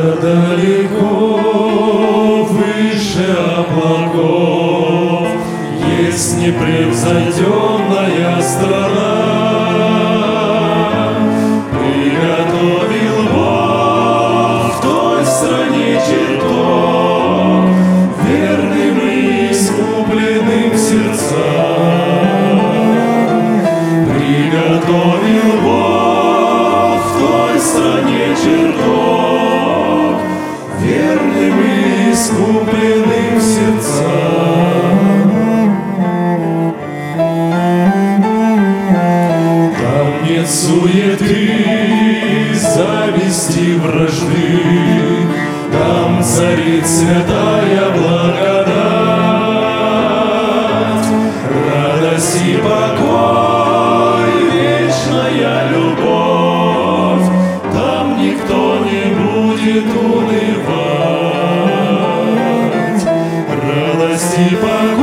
далеко, выше облаков, есть непревзойденная страна. Приготовил Бог в той стране чертог, верным и искупленным сердцам. Приготовил Бог в той стране чертог, верным и искупленным сердцам. Там нет суеты, зависти, вражды, там царит святая благодать, радость и покой, вечная любовь, там никто не будет унывать. Радость и покой,